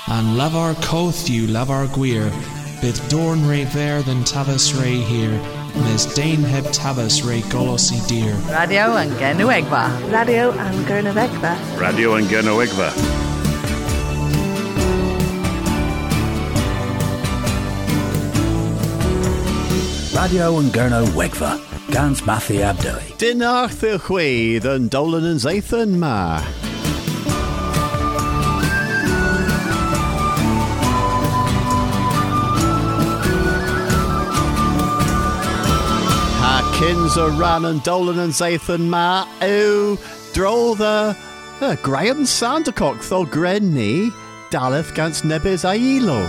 and lavar coth you lavar guir, bith dorn re ver than tabas re here, mes dain heb tabas re golosi dear. Radio and Gernuegva. Radio and Gernuegva. Radio and Gernuegva. Radio and Gernuegva. Gans Matthew Abdoi. Din Arthur Chwe, than Dolan and Zathan Ma. Kins are ran and Dolan and Zathan Ma. Oh, droll the Graham Sandercock tho Grenny. Daleth gans Nebes Ailo.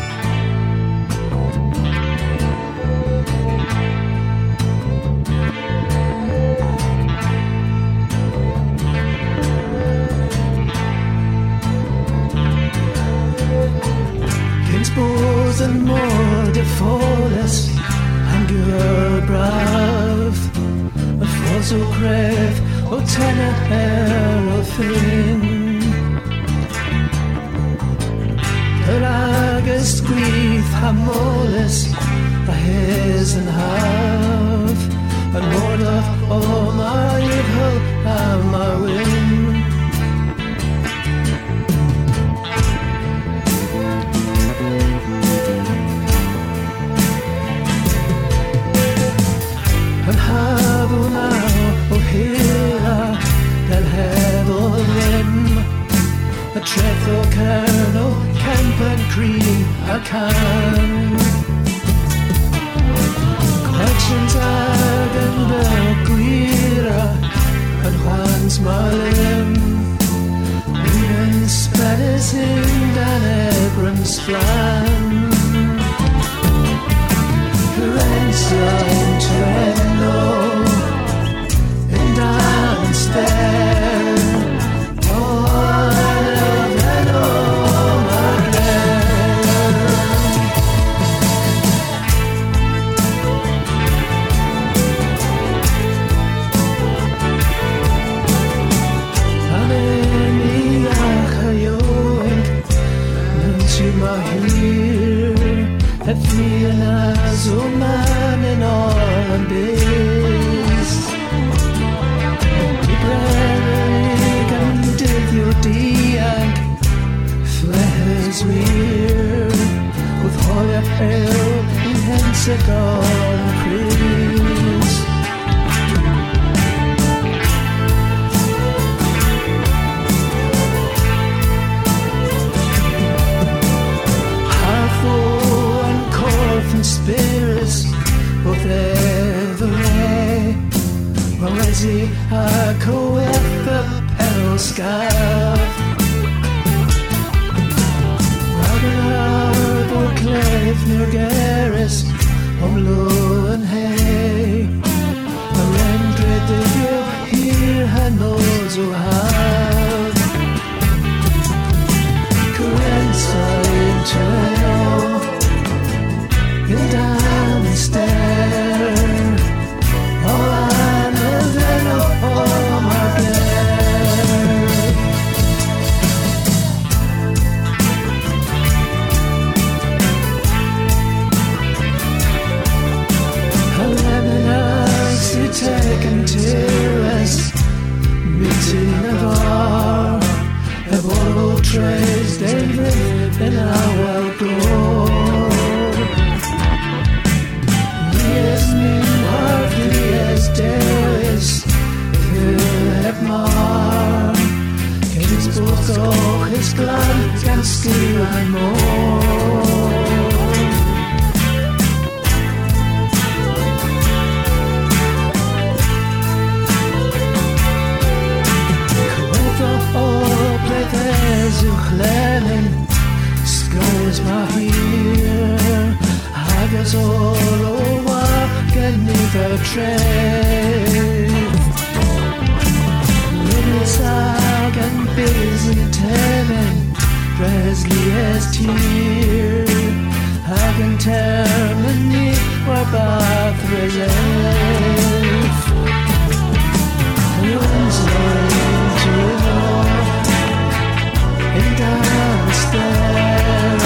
Bos and more defoles and gur brav a fos o cref o tenna o fin yr agos gwyth hamoles a hes and haf and more o my yfhol a my win. A treth o kernel, camp and cream a can. Quachens ag and gwira and Juan's malim. Even Spanish in Dan Abram's flan. Lorenzo in Treno in dance there. Het vliena zo man en all days. Die brennig and did your diag flehes weer with hoya hell in hensegon Chris. Spirits both every Resi a coef the pedal scarf Ragnar or Clef near Garris on low and hay a rendred the here had knows who have Corenza into down and stare. Oh, I never know my girl. A lemon eyes to take and tears. Meeting a bar. A bottle trays they live in our glow. Days heb maar Kings both ook his glad can steal and more Kwetha op let as you glennen Skies my here Haggis all over Get neither trade Little sag and busy telling Presley as tear Hagen termini Where Bath reserve Windsor into the north And downstairs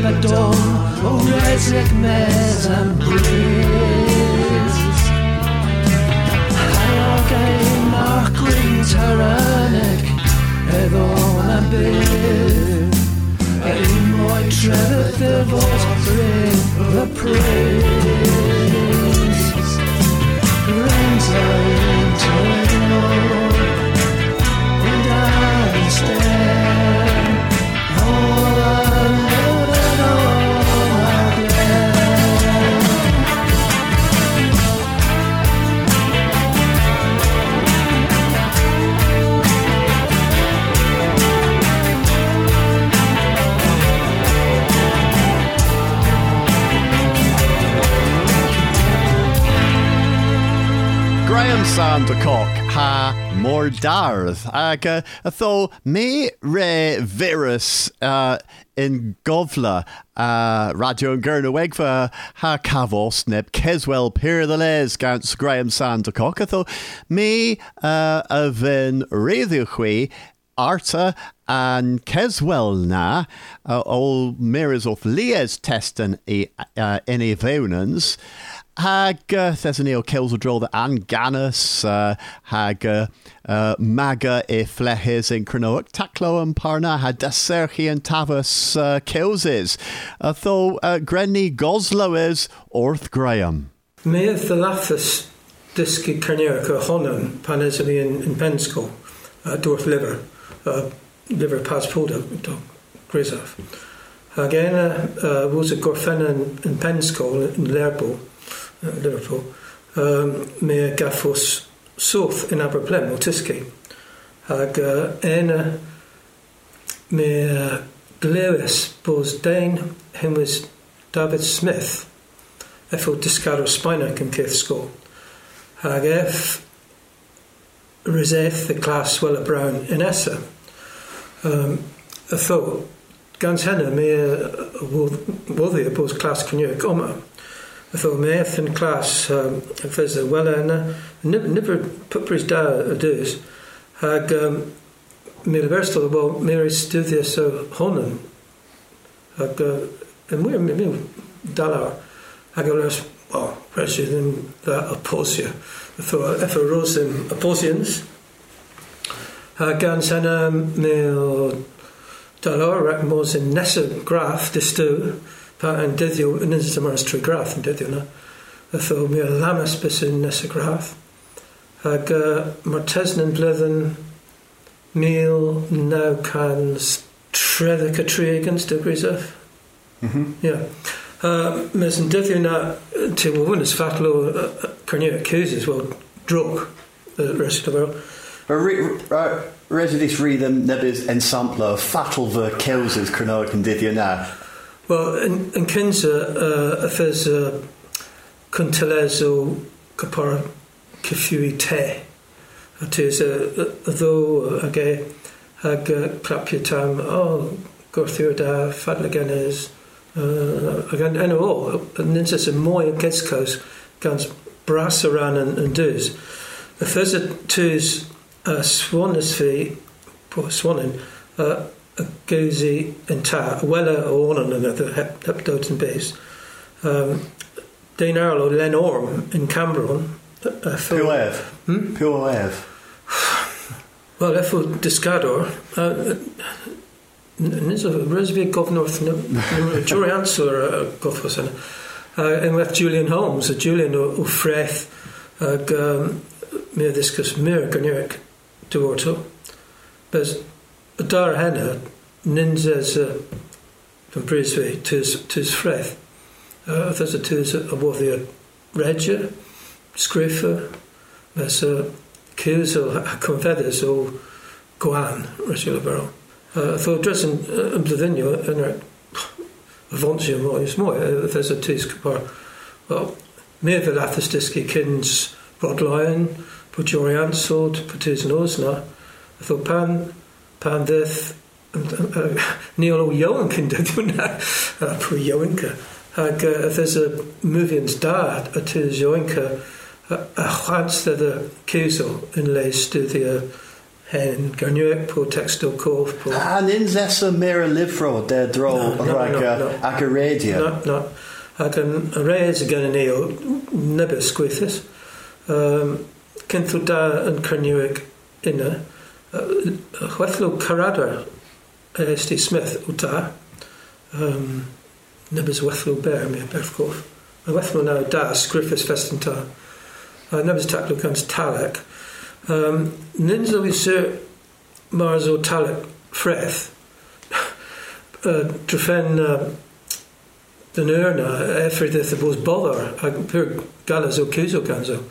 dom o resig mes am bris Hag ein nach gwyn tyrannic eddon am bydd ein mwy trefydd y fos bring the praise Rent into and I stand all alone and all again. Graham Sandercock ha mór darth ag atho me re virus in govla Radio and Gurna Wegva ha cavos neb Keswell Pier the Les gans Graham Sandercock atho me avin reddichwe Arta and Keswell na ol mirrors of Lies testen in e veunans Hag Thessanil kills a draw the Anganus, hag Maga e Flehes in Cronoic, Taclo and Parna had Deserchi and Tavus kills is. Though Grenny Goslow is Orth Graham. May of the Lathus Diski Carnerica Honan, Panesami in Pensko, Dorth Liver, Liver Passporta, Grisaf. Again, was a Gorfena in Pensko in Lerbo. Liverpool, me gaffos south in Aberplem, Otiski. Hag ena me glewis bos Dane, him was David Smith, efo discaro spina can kith school. Hag Rizeth the class Wella Brown in Essa. Atho, gans henna me wodhi bos class Cynnig Goma. Atho meth in class fes a wella never pupris da a dus hag me verstal well Mary studia so honen hag and we're me dollar hag was well pressure than that apposia Atho if a rose in apposians hag gans hena me dollar mos in nessa graph distu and dyddio yn ysgrifennu mars trwy graff yn dyddio na. Atho mi a lamas bys yn nes y graff. Ag mae'r tesn yn blydden 1933 degrees of. Yeah. Mes yn dyddio na te wyn ys fatlo Carneric Cwsys, well, drog, the rest of the world. Residis read them nebis ensampler fatal ver Cwsys Cronoic and dyddio na. Well, in Kinsa, if there's Cuntelezo Capara Kifui Te, it is though again, hag Clapiotam, oh, Gorthirda, Fadlagenes, again, and all, and then says a moy Geskos, Gans Brassaran and Doos. If there's a twos Swanisfee, poor Swannin, Gozy and Ta, Wella or on another Heptoten base. Dane Earl or Len Orm in Cambron. Pure Ev. Well, Efo Discador. Is a Reservoir Governor, Jury Answer Goffers, and with Julian Holmes, Julian O'Freth, Mir Discus Mir Carneric Duorto. There's Dar henna ninjas from Brisbane to his freth. There's a twos above the Regia, Scriffer, there's a Cws or Confeders or Guan, Rachel Barrow. I thought dressing Blithinio and Avontia more, there's a twos capar. Well, mere Vilathus Diski Kins, Rod Lion, put your sword, put his nose now. I thought Pandith Neil O'Yoinkin did that. Poor Yoinka. If there's a movie's dad at his Yoinka, a chance that the Kuso in Lay Studia hen Garnuic po textile cove po. In zessa mera livro de dro ag a radio. No. Ag an arrays again in eo nibus gwythus. Cynthu da yn Garnuic inna. Chwethlo Caradar S.T. Smith o da. Nibus wethlo bear me berfcof. A wethlo now da sgriffus festin ta. Nibus taclo gans talek. Ninzo is Mars o talek freth. Drefen den urna efrydith y bos bother ag pur galas o cuso ganzo.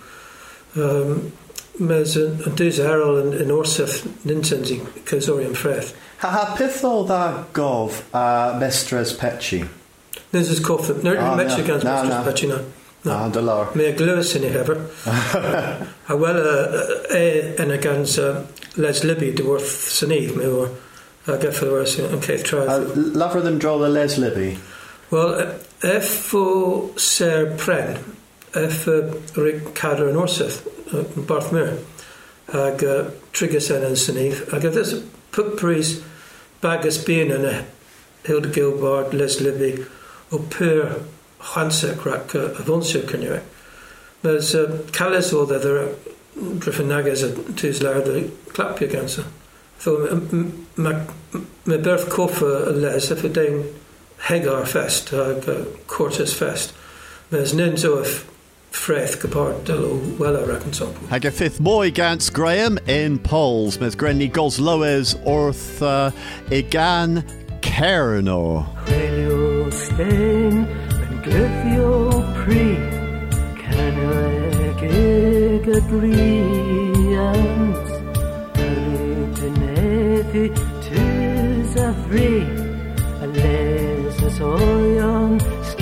Mes yn dys erol yn orseth ninsensi cysorium freth. Ha pitho da gov mestres petchi. This is coffee. Mexicans mestres petchi na. No, de lor. Me glywys yn ei hefer. A wel yn y gans Les Libby dy wrth syniad me o'r geffel o'r yn ceith traeth. Lafra them draw the Les Libby? Wel, o ser pren, Rick Cadder yn orseth, yn Barthmere, ag trigus yn syniad, ag ydys pwpris bagus bean yn Hilda Gilbard, Les Libby, o pur chansec rac a fonsio cynnyw. Mas calis o ddedder driffen nagas a tŵs lair dy clapio gansa. So me berth coffa les if it dain Hegar fest ag Cortes fest. Mas nins o freth gypart dyl o wela rac'n sopo. Hag a fifth boy gans Graham in Poles, mes Grenny Gos Loes orth Igan Cerno. Chwelio stein glyfio pri Canweg ag y brians Arwydyneddi tys a fri A les as oion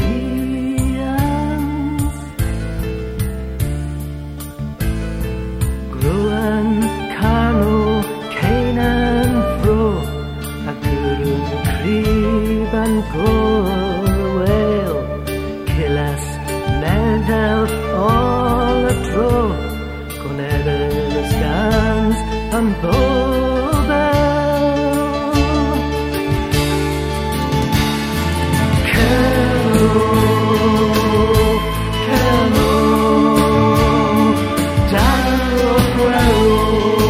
sgians Grwan carno Cainan fro A gyrwn crib an gorwel Killas meddel all a tro Gonedel scans and bobel Cano Daro Guero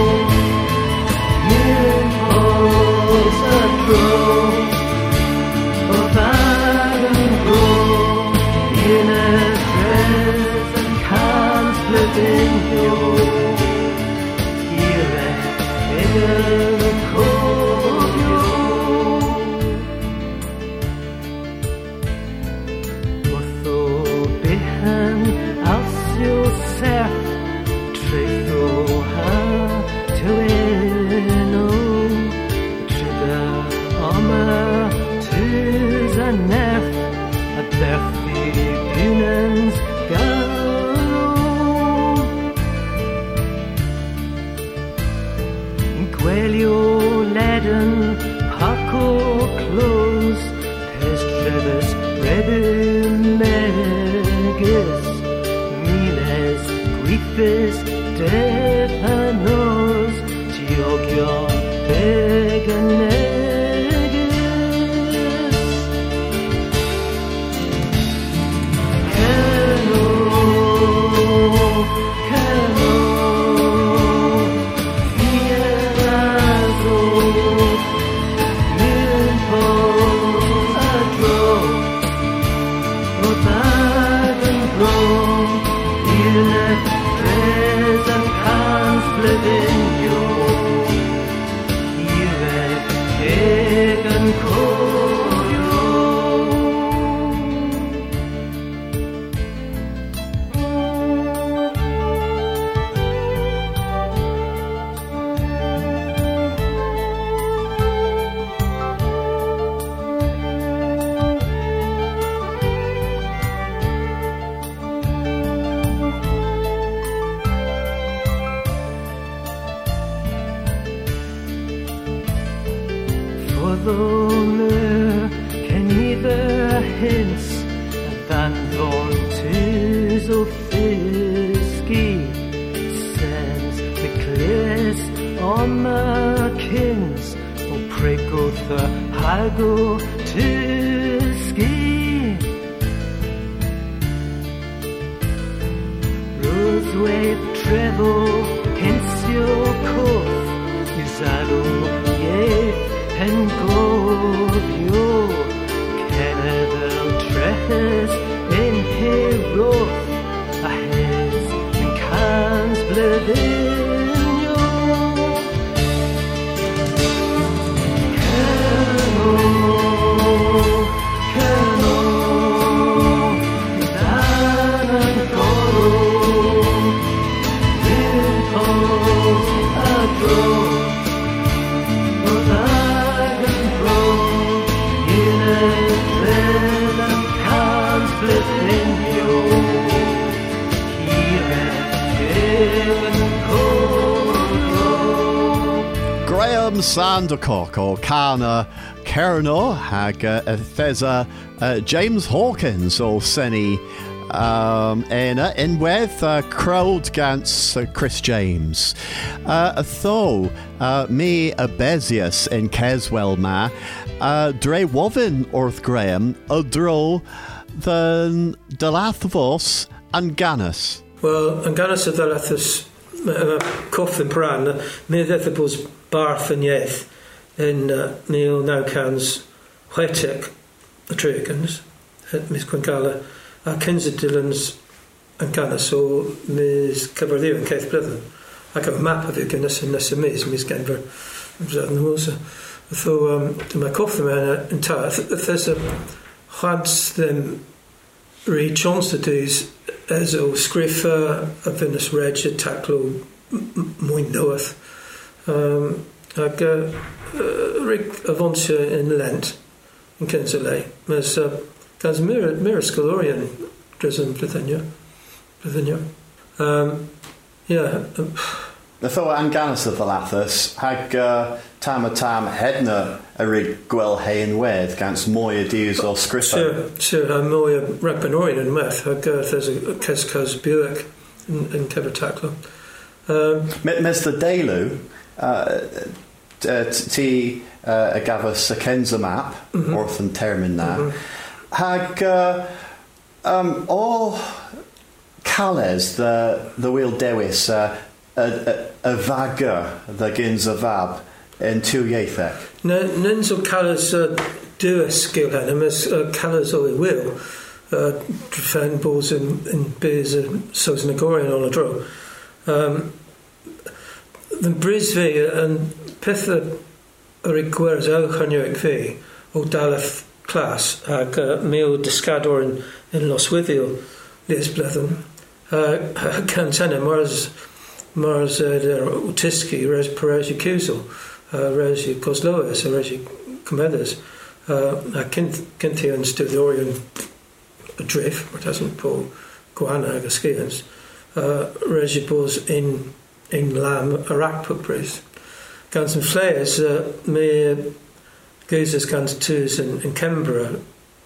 Nimpos a tro O baden bro In a dress and can't split in you Here in the cold Motho bihan alsio ser Tretho ha to eno Triga oma tis a nerf A berthi bunans garo Gwelio leden paco close Pes treves brebe megis Miles griefis depanos Tiogion beganegis Can either hints Van Von tis o fisky Sends the clearest on my Wegva hago tuski Rosewave treble pensio kof Isado ye and govio Canada trehes in heroth Ahes and cans blevinio Cano Danan goro Dimples agro Odagan bro Ilen cans blevinio Graham Sandercock ó Cana Kerno hag Thesa James Hawkins ó Senny Ena Inweth crowd gans Chris James Tho me Abesius in Keswell ma Dre Wovin Orth Graham Dro than Delathvos and Gannis. Wel, yn gannes y ddalathus coff yn bran, mi ddeth y bwys barth yn iaith yn 1990 y Tregans, mis Cwn Gala, a cyns y Dylans yn gannes o mis Cyfarddiw yn Ceith Bryddyn. Ac y map o fi gynnes yn nes y mis Genfer yn Bryddyn hwys. Tho, dyma coff yn ta, ddys y chwads ddim rhi chance to do's as o sgriffa a Venus Reg a taclo mwyn noath ag rig avonsio in Lent yn Kensale mas gans mir scolorian dresyn Brythynio Tho Anganus of the Lathus hag tam a tam hedna a rig gwel hain wedd gans mwy a diws o sgriffa. Sure, mwy a ragbanorian yn meth hag there's a Cescas Buick yn Cyfertaclo. Mes the Delu ti a gafas a Kenza map orth yn termyn na hag o Cales the wheel dewis a vaga the gins a vab in two yeithek. Nins o Cales dewis gil hen ymys Cales o I will drfen bos in bez sos Nagorian on a dro. The Brisve and Pitha requires au chanioic fi o daleth class ag meo discador in Loswithiel Liz Blethen cantena Mars Utiski res Perez Cusel res Coslois res Comedas Kinthi and Studorian Drift but hasn't po Guana ag Skians res Bos in Lam Iraq Pupris Gans and Flayers me Guzes Gans Twos in Canberra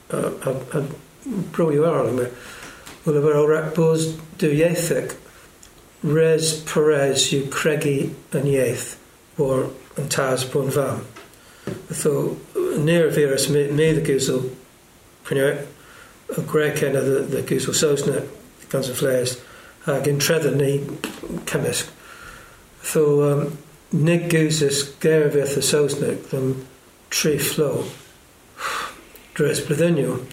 Pro you are me well of our Iraq Bos do Yethik Res Perez you Craigie and Yaith or and Taz Bon Vam so near virus me the Guzel a Greg kind of the Guzel Sosnet Gans and Flayers in Trether ni chemist so Nick Guzes Gervith the Sosnet them tree flow Dres Bledinio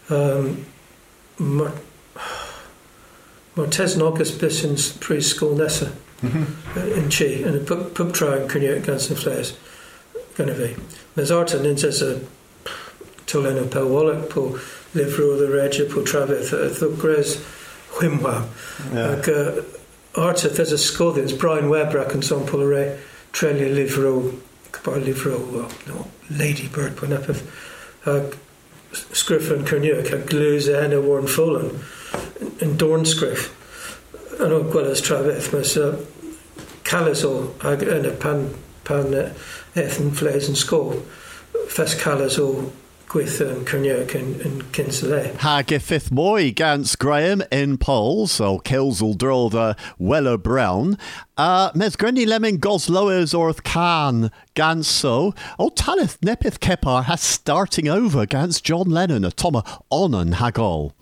Martes August Bisson's preschool Nessa in Chi and a pub try and Cunio Gans and Flares gonna be Mes Arton in says a Toleno Pel Wallach po Livro the Regia po Travith the Gres Whimwa Arta there's a Scothins Brian Webrack and Son Polare Trelia Livro Livro no Lady Bird Ponepith Scriff and Cunio Glues Anna Warren Folan in Dornscriff and o gwelys Travith mas Calas o ag yn y pan eth yn Flaes yn Sgol Fes Calas o gwyth Cernioch and Kinsale. Hag fifth moi gans Graham in polls, o Kilsel dro the Weller Brown. Mes Grenny Lemon Goslowers orth Can gans so. O Talith Nepith Kepar has starting over gans John Lennon a Toma Onan Hagol.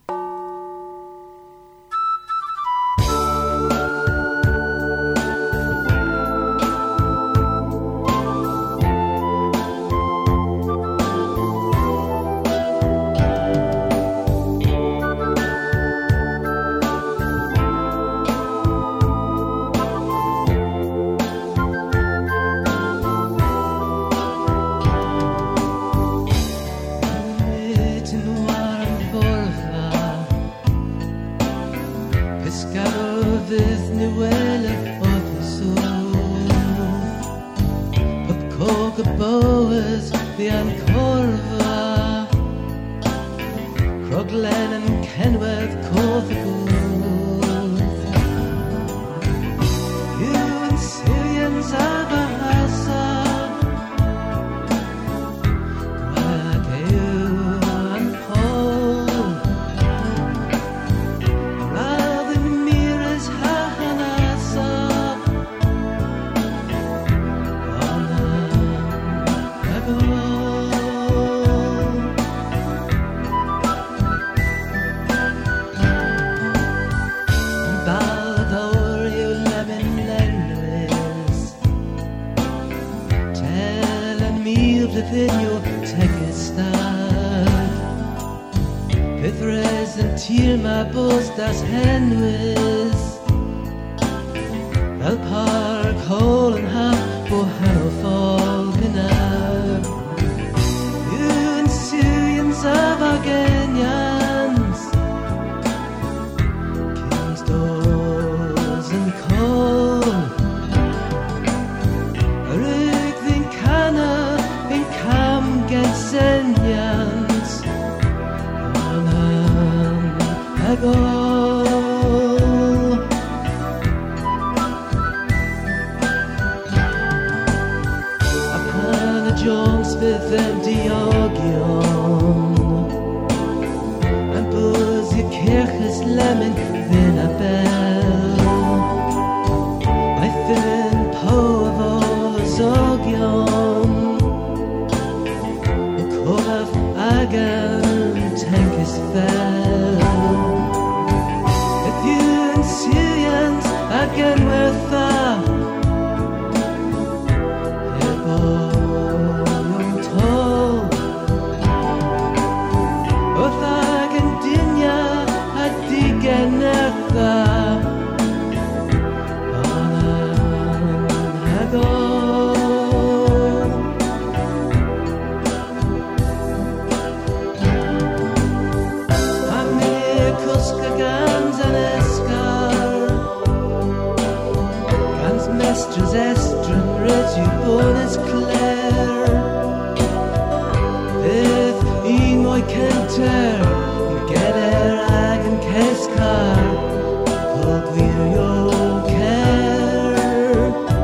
Das Henwys Fel park hole and half bo hanno fall benar Yw'n Syrians of Argenians Kings doors and coal Arig thyn cana in cam gen senyans Onan agor Jonesfith and Diogion and Buzzy Kirches Lemon then a bell I fin po of Zogion Koraf Agan Tankis fell If you and Syrians again with bonus Claire If in my canter Get ag and Keskar Pog wir yo care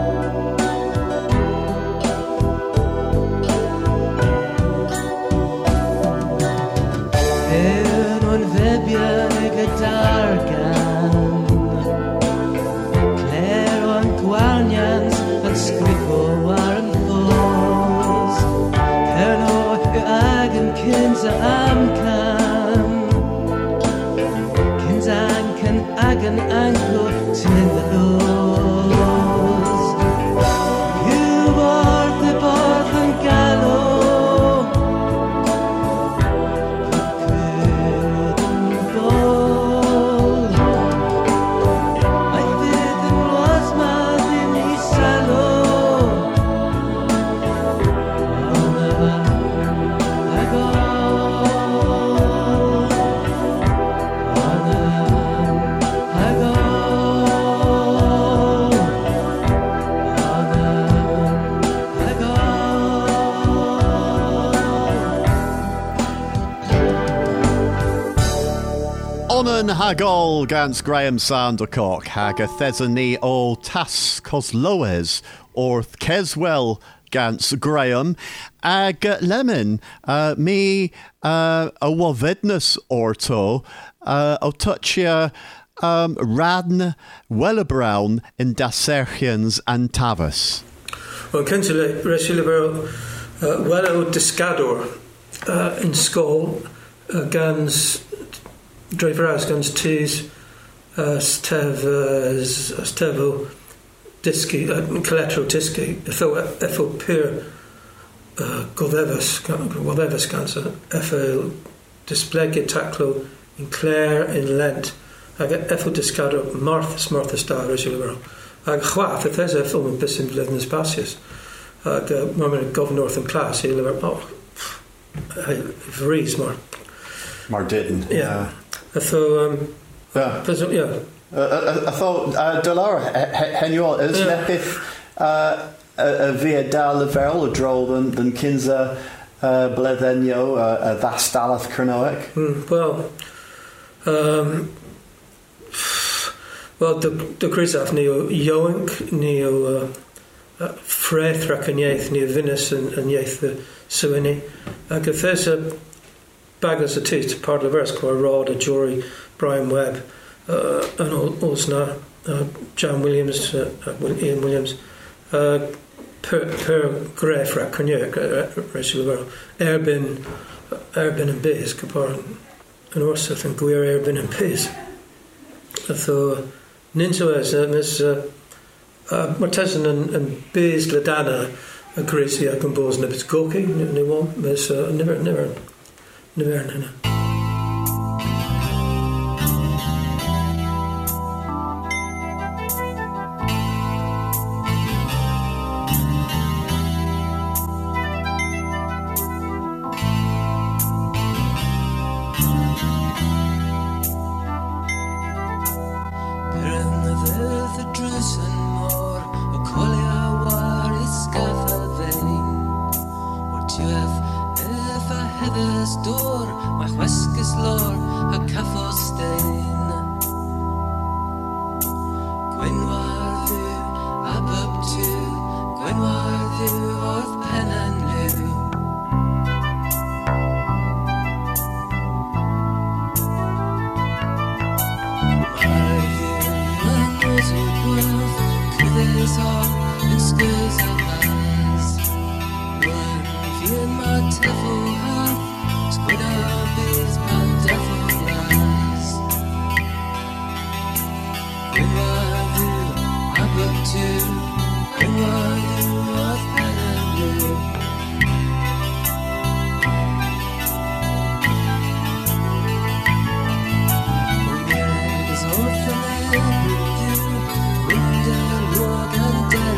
En on Vebia Negadargan Claire on Guarnians and Scrico waren Falls Herno Agen Kinsa Amkan Kinsanken Agen Anglo Tin the Laws You are the Bath and Gallo Onan Hagol gans Graham Sandercock hag a thesany o Tas Cosloes orth Keswell gans Graham ag lemon me a wavidness orto o touchia radn Wellebrown in Daserchians and Tavis. Well, Kentile Resilibero Wello Discador in Skull Gans Driveras Gans Tees Stevo Diski Collateral Diski Efo Pir Govevas Gansa Efo Displege Taclo in Clare in Lent Ag Efo Discador Martha Star Resilibero Ag Chwath if there's a film in Bissim Living Spasius Ag Moment Governor North and Class he'll live Vries Mar didn't. Yeah. So yeah. I thought Dollar Henual is nepith via Dalavel drol than Kinza Bledenio Vastalath Kernoek. Well the Grisaf neo Yoink neo Freth Rakanyeth neo Venus and Yeth the Suini. Ag if there's a Baggers a teeth part of the verse called Rod, a Jory, Brian Webb, and Osna, John Williams, Ian Williams, per Gref Raconyer, Rachel Erbin and Biz, Kapar and Orseth and Guir Erbin and Biz. So Ninja is Mortesan and Biz Ladana, a Gracie, I can bows nippets Goki, new one, but never. Nivernana. And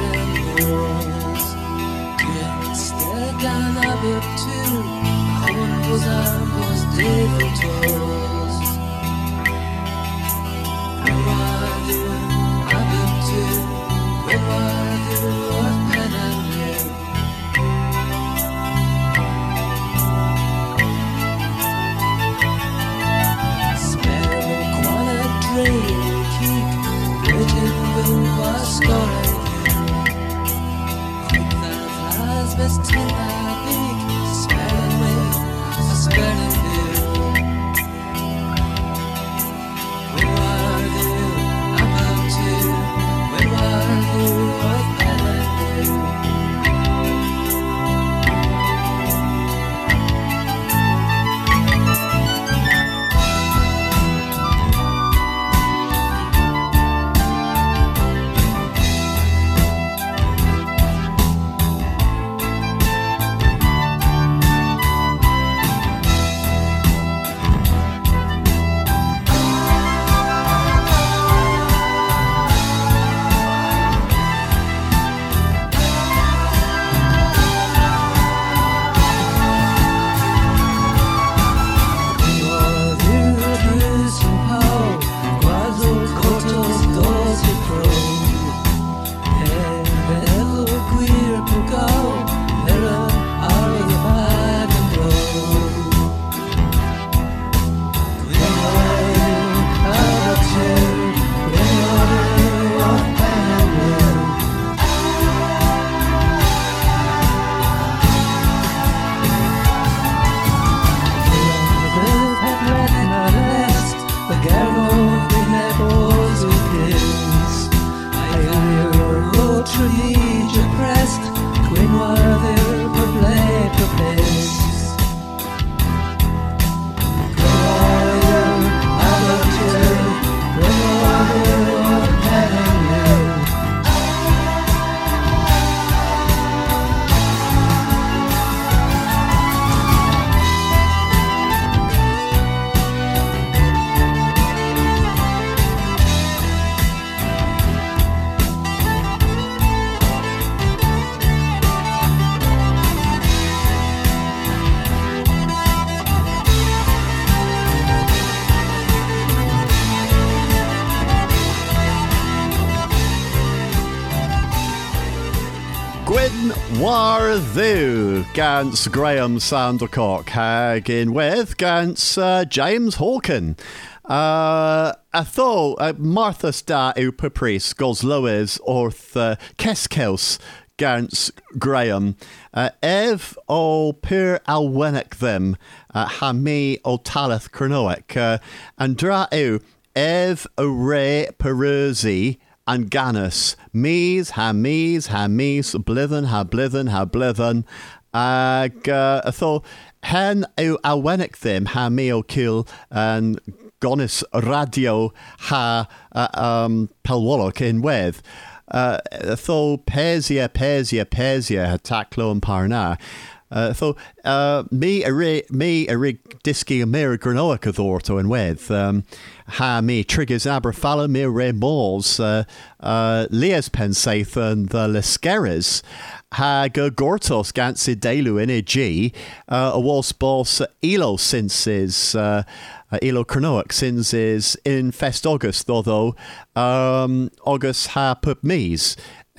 Warthu gans Graham Sandercock hag in with gans James Hawken. I thought Martha's da u papris gos loes orth Keskels gans Graham. Ev o pur alwenic them ha me o talith cronoic and dra u ev o re perusi and Ganus, mees, ha mees, blithen, ha blithen, tho, hen eu awenic them, ha me o kill, and Gonus radio, ha, pelwollock in weth. Tho, Persia, ha taclo and parna. So me a rig disky mir granoic authorto and with ha me triggers abrafala me re malls Leas pensaith and the leskeres ha go gortos gansi delu in a g a was boss elo since is elo cronoic since is in fest August although August ha pup mees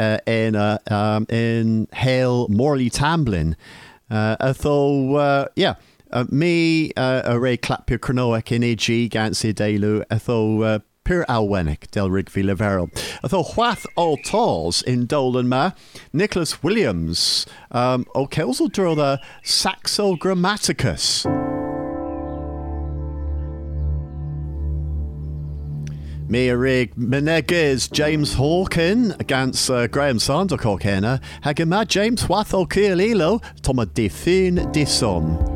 in Hale Morley Tamblin. Me a ray clap your cronoic in AG Gansi Delu, pure alwenic del Rigby Leverel. Whath all talls in Dolan Ma, Nicholas Williams, o Kelsel draw the Saxo Grammaticus. Me a rig Meneges James Hawken against Graham Sandercock henna Hagema James Watho Keelilo Toma Defin Dison.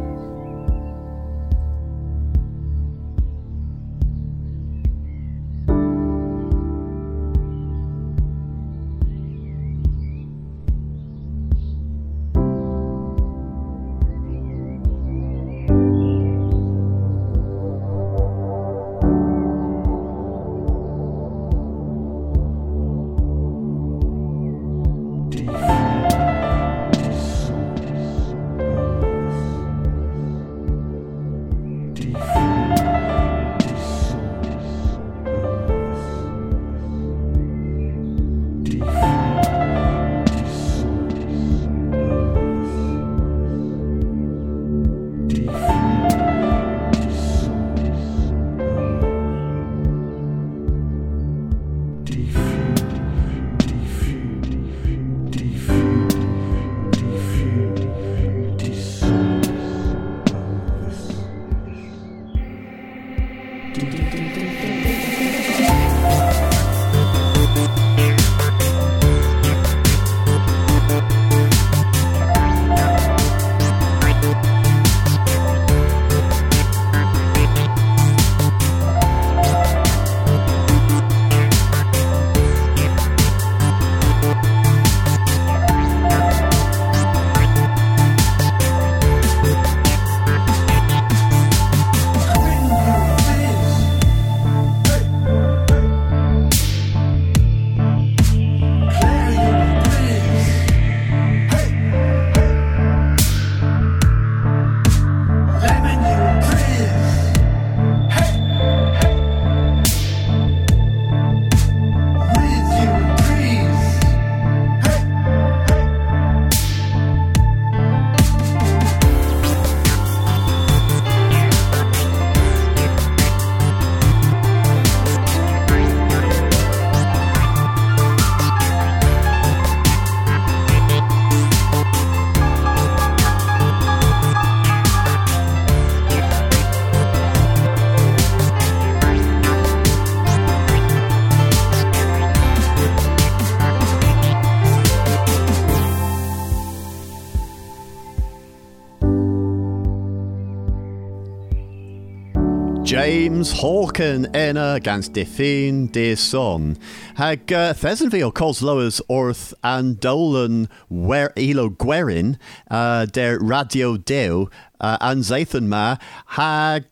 James Hawken enna gans Defin de Son. Hag Thessenville Coslowers Orth and Dolan wer Elo Gwerin der Radio Deo and Zathan Ma hag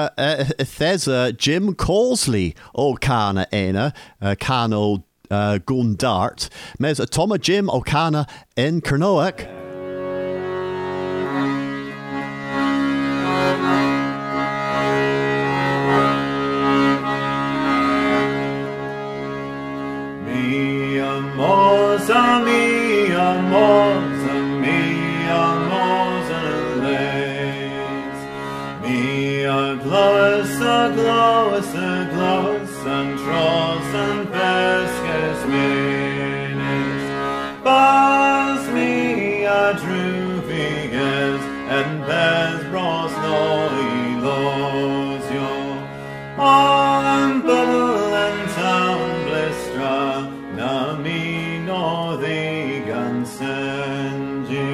Thesa Jim Causley O'Cana enna Cano Gundart mes Toma Jim O'Cana in Kernoak. Moza glóis an tros an pescas minis. Bas mi a druviges en pes bros noi losio. All an bubble and town blistra na mi no the gan senji.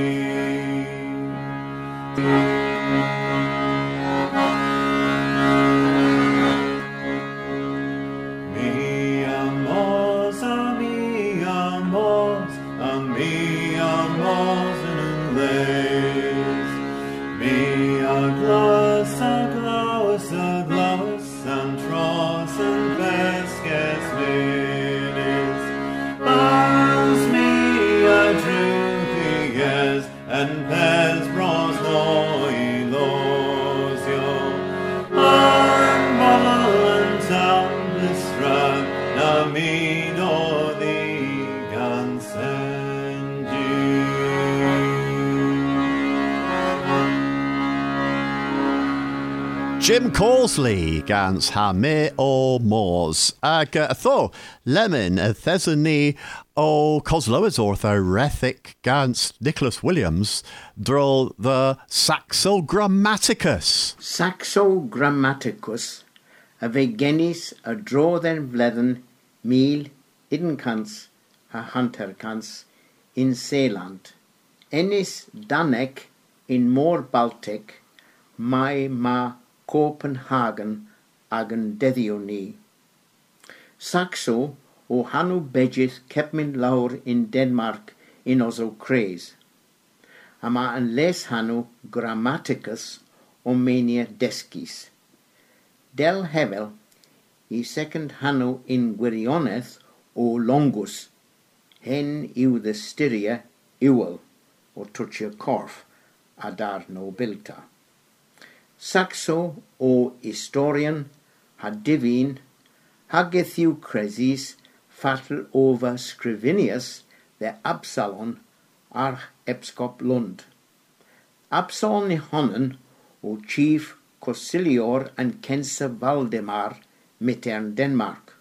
Jim Causley gans ha me o mors. Ag tho, lemon a thesany o Cosloas ortho rethic gans Nicholas Williams dro the Saxo Grammaticus. Saxo Grammaticus a vegenis a dro den vledden mil idenkans a hunterkans in Zeeland. Ennis Danek in Moor Baltic mai ma Copenhagen agen deddioni. Saxo o hanu begis kepmin laur in Denmark in oso cres. Ama an les hanu grammaticus o mania deskis. Del hevel I second hanu in Gwirioneth o longus. Hen iw the styria iwel o tuchia corf adar nobilta. Saxo o historian ha divin hagethiu cresis fatal over Scrivinius the Absalon arch Epscop Lund. Absalon honnen o chief Cosilior and Kensa Valdemar mitern Denmark.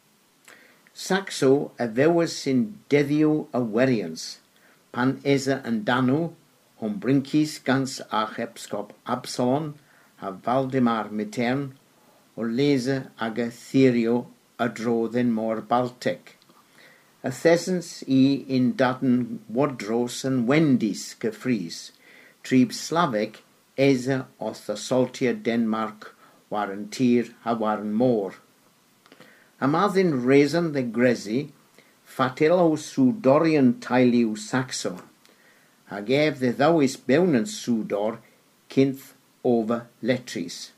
Saxo avewis in deddio awerians pan eza and Danu hom brinkis gans arch Epscop Absalon ha Valdemar mitern o lese aga therio a dro den Moor Baltic. A thesens I in daden Wodros and Wendis gefries, trib Slavic eze oth the saltia Denmark waren tir ha waren Moor. Amadhin reason the Grezi, fatilo Sudorian tailiu Saxo, ha gave the thouis beunen Sudor kinth over letris.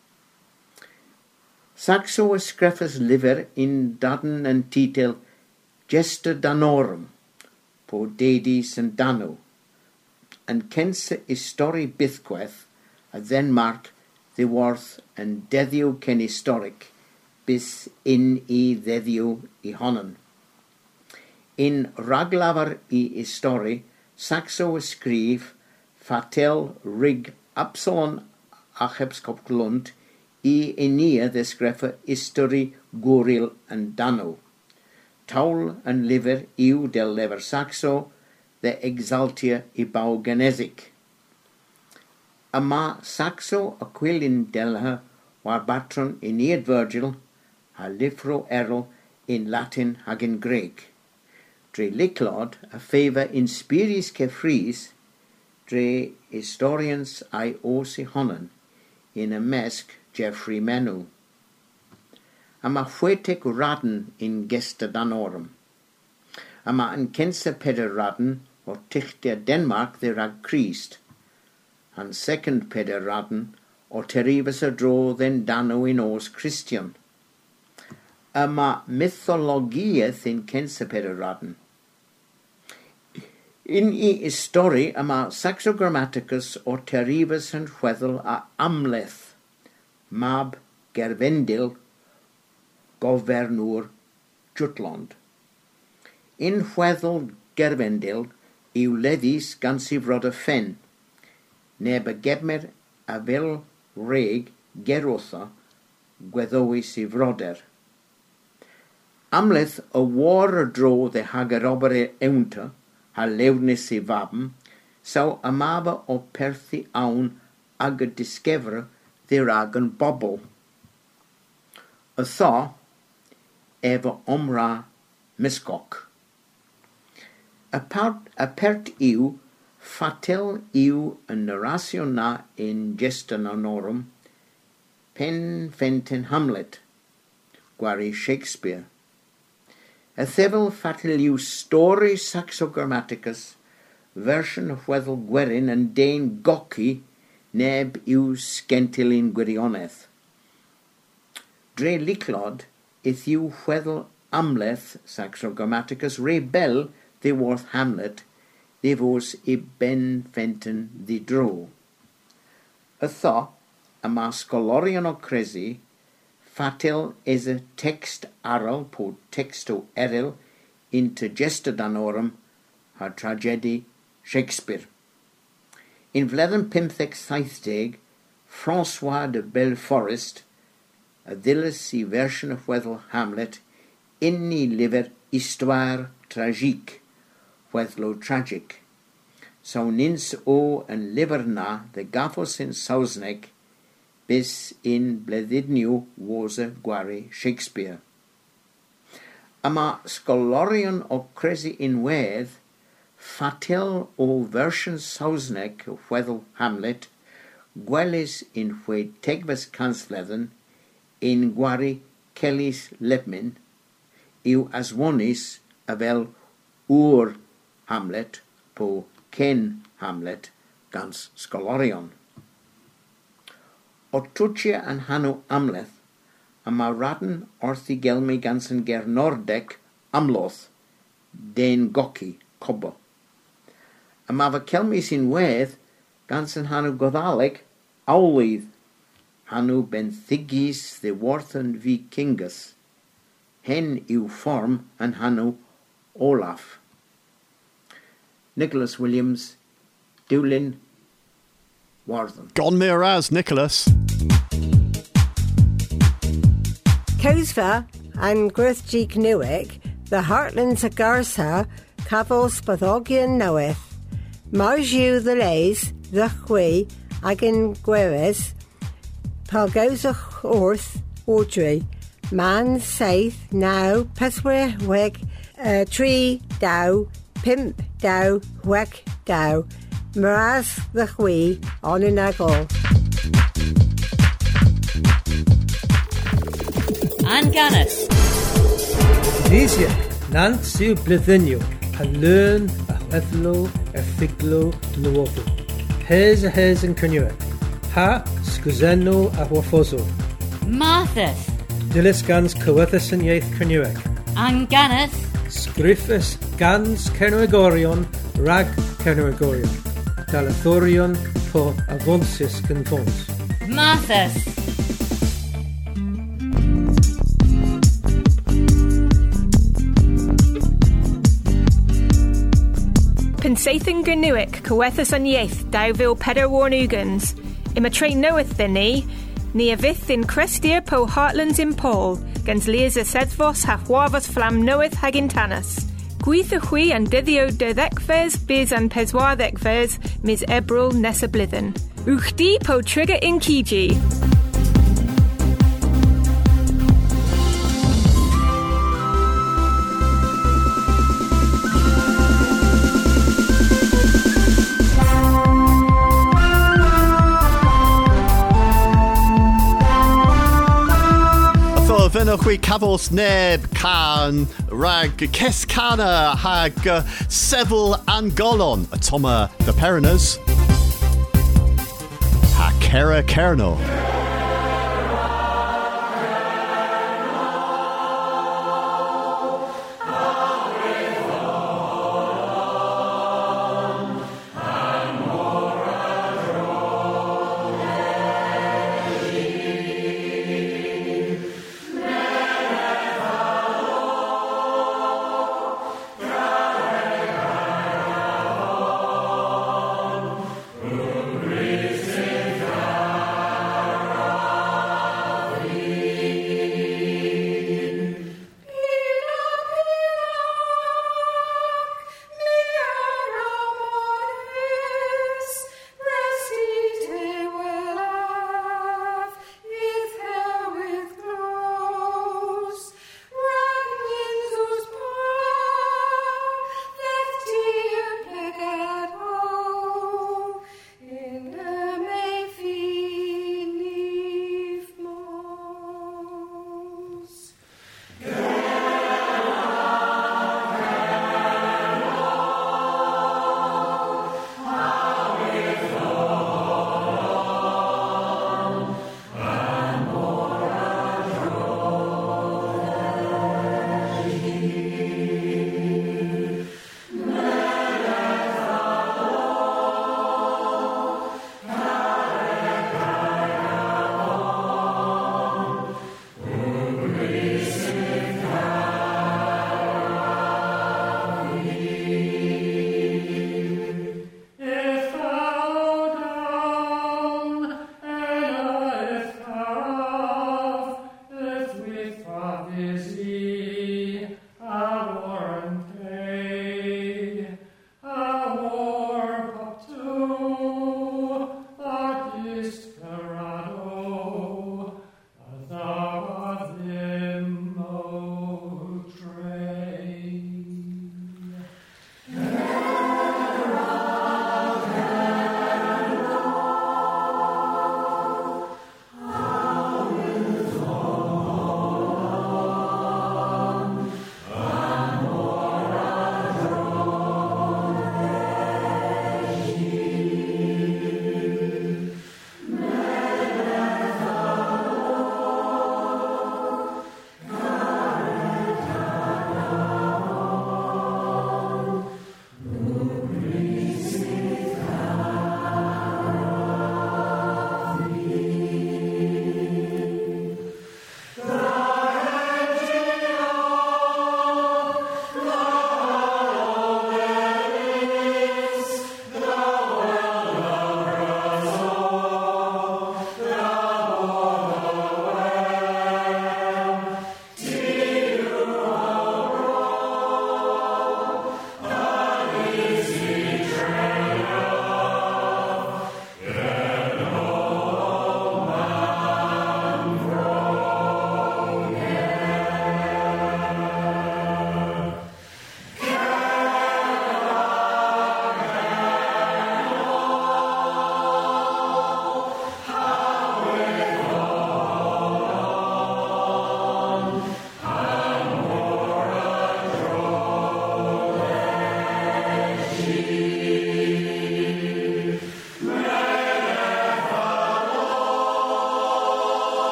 Saxo escreffus liver in daden and titel Gesta Danorum, po Dedis and Danu, and Kense histori bithqueth, a Denmark the worth and deddio ken historic, bis in I deddio I honnen. In Raglavar I histori, Saxo escrive fatel rig Absalon Achepskop Lund I enia the screffer histori Goril and Dano. Taul and liver iu del lever Saxo, the exaltia I baugenesic. Ama Saxo aquilin delha war batron in iad Virgil, ha lifro errol in Latin hag in Greek. Dre liclod a favor in spiris kefries, dre historians I osi honnen, in a mesk Geoffrey Menu. Ama fuetec raden in Gesta Danorum. Ama an kense peder raden or tichter Denmark the rag Christ. And second peder raden or teribus a dro then Dano in os Christian. Ama mythologieth in kense peder raden. In I histori ama Saxo Grammaticus or teribus and Hwethel a Amleth, Mab Gervendil Governor Jutland. In Hwethel Gervendil iw ledis gans I vrod a fen, ne begebmer a vel reg Gerotha gweddowis I froder. Amleth y war y dro dde hag yr ober ewnta, ha lewnis I fabm, saw amava o perthi awn ag y disgefr ddir ag yn bobl. Y tho, efo omra misgok. Y pert yw, fatel yw yn narration na in gestan honorum, pen fentin Hamlet, gwari Shakespeare. Y thefel fatel yw stori Saxo Grammaticus, version of weddel gwerin yn dein goci, neb yw sgentilin gwirioneth. Dre liclod, ith yw weddel amleth, Saxo Grammaticus, re bel, de worth Hamlet, de fos I ben fenton di dro. Y tho, yma scolorion o cresi, fatel is a text aral po texto eril into gesta danorum, ha tragedi Shakespeare. In vledden 1570, François de Belforest, a dilys I version of weddel Hamlet, inni liver histoire tragique, weddlo tragic. So nins o yn liver na, the gaffos in Sausneg, bis in bledidniw was a gwari Shakespeare. Yma scolorion o cresi in wedd, fatel o version Sausneg o weddel Hamlet, gwelis in hwe tegfes cansfledden, in gwari Kelly's Lepmin, yw aswonis a fel ŵr Hamlet po ken Hamlet gans scolorion. O trwtsia yn hanw amleth, yma radden orthi gelmi gans yn ger Nordec amloth, den goci, cobo. Yma fy celmi sy'n wedd gans yn hanw goddaleg, awlydd, hanw benthigis the warthen vi kingus, hen yw form yn hanw Olaf. Nicholas Williams, Dwlin, Warthen. Gone me araz, Nicholas. Cowsfa and Gryth G. Newick, the Heartlands of Garsa, Cavos Bathogian knoweth. Marju the Lays, the Chwi, Agin Gweres, Palgosach Orth, Audrey, Man Saith, Now, Peswe, Weg, Tree, Dow, Pimp, Dow, Weg, Dow, Miraz the Chwi, on in Agol. Ann Gannis. Nisiac, Nant yw blyddenio, a learn a chweflo, a figlo, nywofo. Hes a hes yn cynnyw. Ha, sgwzenno a hwafoso. Marthas. Dilys gans cywythus yn ieith cynnyw. Ann Gannis. Sgriffus gans cernwegorion, rag cernwegorion. Dalathorion po avonsis gan fons. Marthas. Pensaethyn Gynnuic, Cywethus yn ieith, 2004 ugans. Ima trein noweth dyn ni a fydd in Crestia po Heartlands in Paul, gans lias a sedfos ha chwafos flam noweth hag in tanas. Gwyth y chwi an dyddio dyddecfes, bys an peswaddecfes, mis ebril nes y blydden. Uchdi po trigger in Kiji. Fynnwch chi cafos neb can rag cescana hag sefl angolon y toma the Perinas ha Cera Cerno.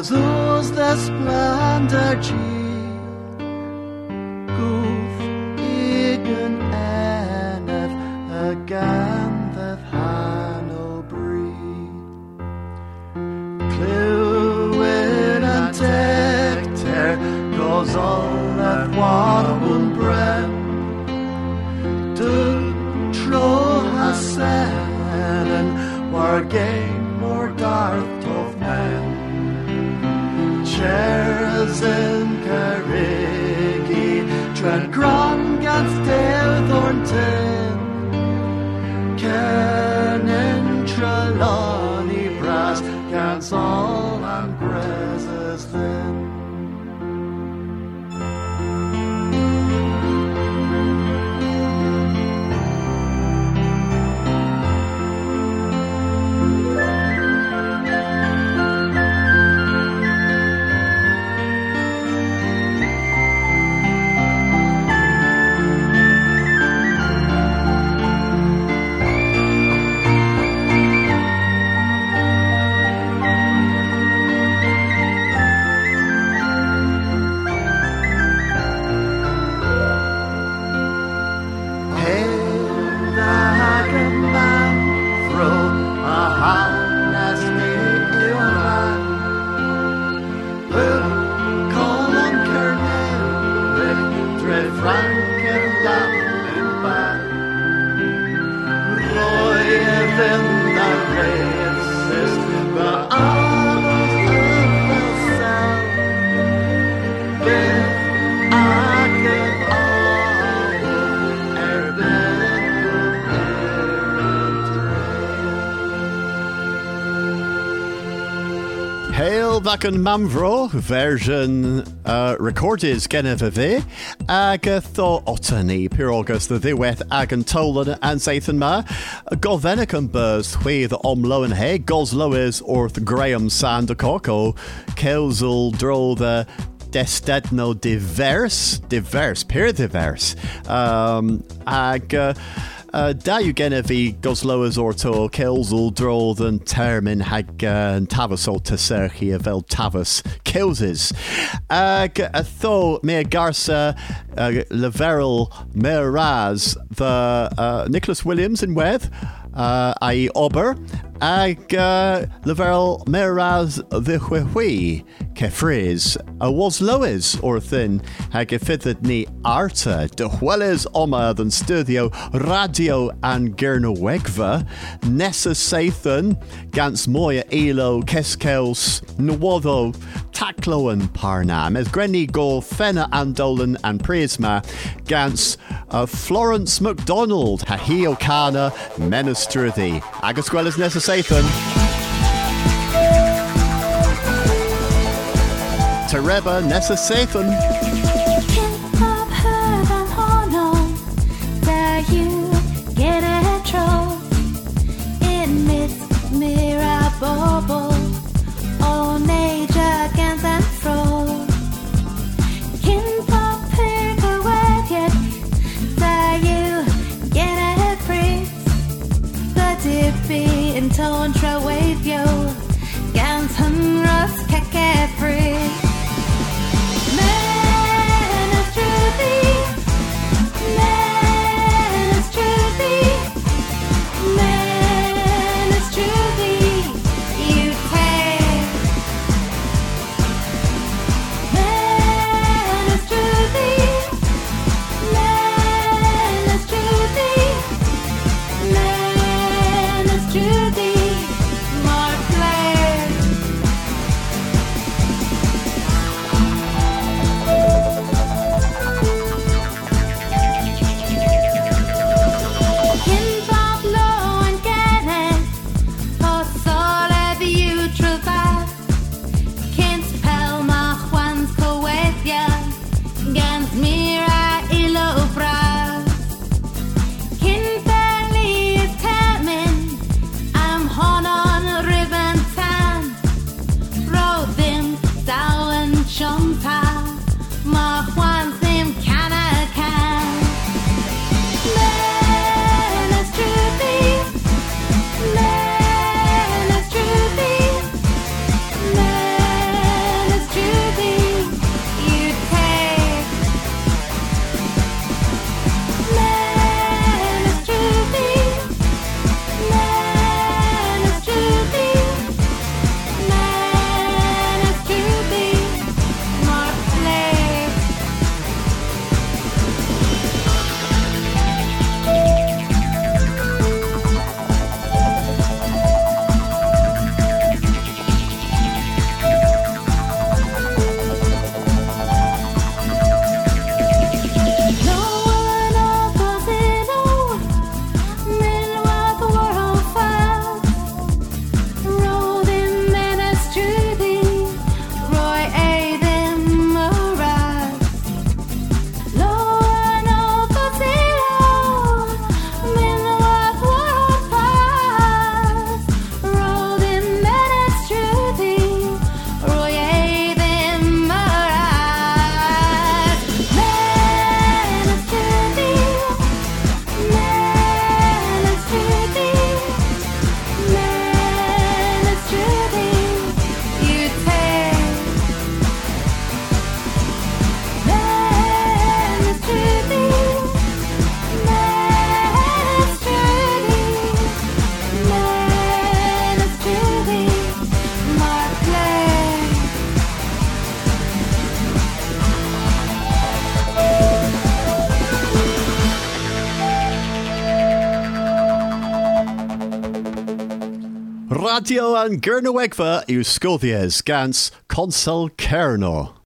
Jesus the splendor G. Goof Egan Enef again that Hanno breed. Cluid and Tecter goes all that Warwin Bren. Dun Tro Hassan war game more darth of men. Chairs in Carrigy, Trent Grant against Dale Thornton, Kernan Trelawney Brass, Gans all and Grezes thin. Vacan Mamvro version recorded Genevieve Agatho Otani Pyrogus the Dhiweth Agan Tolan and Sathan Ma Govenican Burs Thwe the Omloan He Goslois Orth Graham Sandacoco Kelzel Dro the Destedno diverse peer diverse Da you Genevieve Gosloas Orto Kelzel Droll and Termin Hag and Tavasol Taserchi Vel Tavas Kelses Tho Mea Garza Leveril Meraz the Nicholas Williams in Weth I Ober Ag Leveril Meraz the Huihui Kefriz was Lois or thin Hag Fithid ni Arta de Hueles Oma than Studio Radio and Gerno Wegva Nessa Sathan Gans Moya Elo Keskels Nwodho Taklo and Parnam as Grenny Go Fenna Andolan and Prisma Gans Florence MacDonald Hahi O'Cana Minister thee Agasquelas Nessa Sathan Tereba Nessa Sathan Bobo, all nature gans and fro. Kin pop pick away yet, that you get a free. But it be in Tontra wave yo, gans hunros kake free. Radio an Gernawegva yw Scotias gans Consul Cerno.